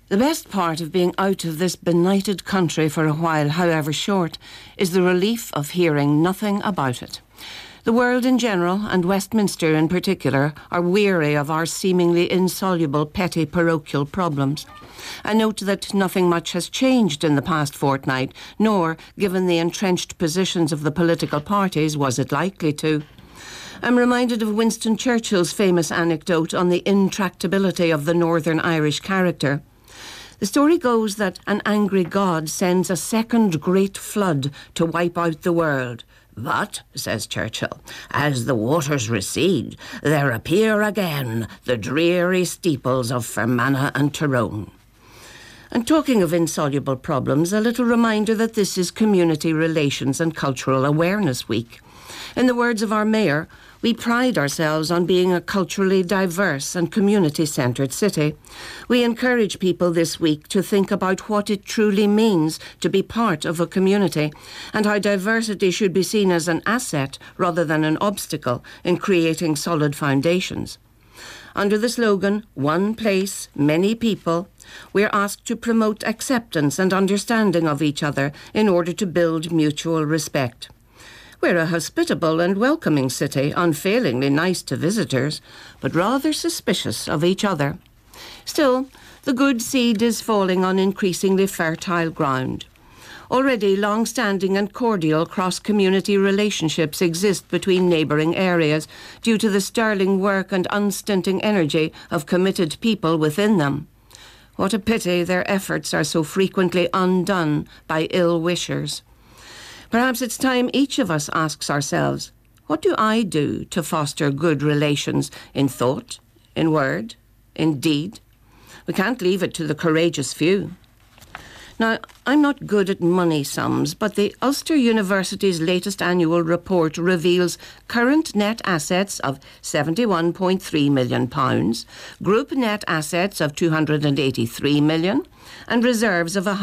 The best part of being out of this benighted country for a while, however short, is the relief of hearing nothing about it. The world in general, and Westminster in particular, are weary of our seemingly insoluble petty parochial problems. I note that nothing much has changed in the past fortnight, nor, given the entrenched positions of the political parties, was it likely to. I'm reminded of Winston Churchill's famous anecdote on the intractability of the Northern Irish character. The story goes that an angry god sends a second great flood to wipe out the world. But, says Churchill, as the waters recede, there appear again the dreary steeples of Fermanagh and Tyrone. And talking of insoluble problems, a little reminder that this is Community Relations and Cultural Awareness Week. In the words of our mayor, we pride ourselves on being a culturally diverse and community-centred city. We encourage people this week to think about what it truly means to be part of a community and how diversity should be seen as an asset rather than an obstacle in creating solid foundations. Under the slogan, One Place, Many People, we're asked to promote acceptance and understanding of each other in order to build mutual respect. We're a hospitable and welcoming city, unfailingly nice to visitors, but rather suspicious of each other. Still, the good seed is falling on increasingly fertile ground. Already long-standing and cordial cross-community relationships exist between neighbouring areas due to the sterling work and unstinting energy of committed people within them. What a pity their efforts are so frequently undone by ill-wishers. Perhaps it's time each of us asks ourselves, what do I do to foster good relations in thought, in word, in deed? We can't leave it to the courageous few. Now, I'm not good at money sums, but the Ulster University's latest annual report reveals current net assets of £71.3 million, group net assets of £283 million, and reserves of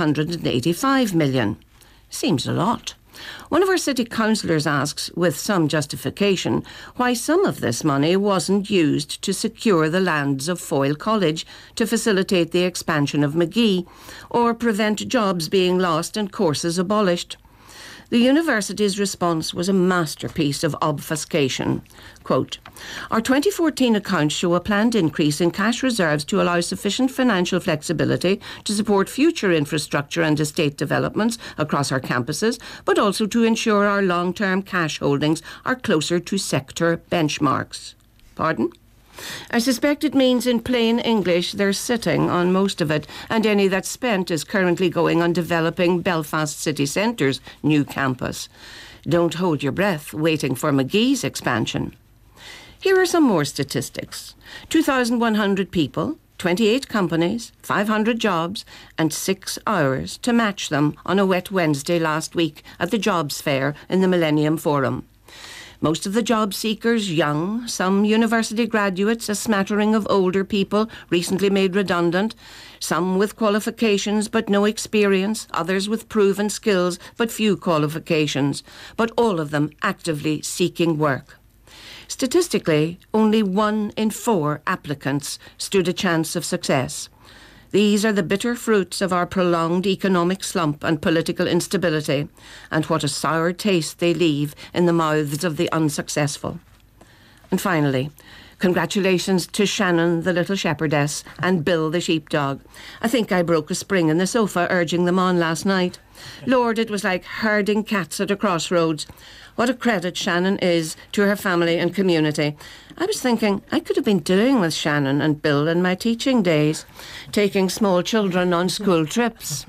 £185 million. Seems a lot. One of our city councillors asks, with some justification, why some of this money wasn't used to secure the lands of Foyle College to facilitate the expansion of Magee, or prevent jobs being lost and courses abolished. The university's response was a masterpiece of obfuscation. Quote, our 2014 accounts show a planned increase in cash reserves to allow sufficient financial flexibility to support future infrastructure and estate developments across our campuses, but also to ensure our long-term cash holdings are closer to sector benchmarks. Pardon? I suspect it means in plain English they're sitting on most of it, and any that's spent is currently going on developing Belfast city centre's new campus. Don't hold your breath waiting for Magee's expansion. Here are some more statistics. 2,100 people, 28 companies, 500 jobs, and 6 hours to match them on a wet Wednesday last week at the Jobs Fair in the Millennium Forum. Most of the job seekers young, some university graduates, a smattering of older people recently made redundant, some with qualifications but no experience, others with proven skills but few qualifications, but all of them actively seeking work. Statistically, only 1 in 4 applicants stood a chance of success. These are the bitter fruits of our prolonged economic slump and political instability, and what a sour taste they leave in the mouths of the unsuccessful. And finally, congratulations to Shannon, the little shepherdess, and Bill, the sheepdog. I think I broke a spring in the sofa urging them on last night. Lord, it was like herding cats at a crossroads. What a credit Shannon is to her family and community. I was thinking I could have been doing with Shannon and Bill in my teaching days, taking small children on school trips.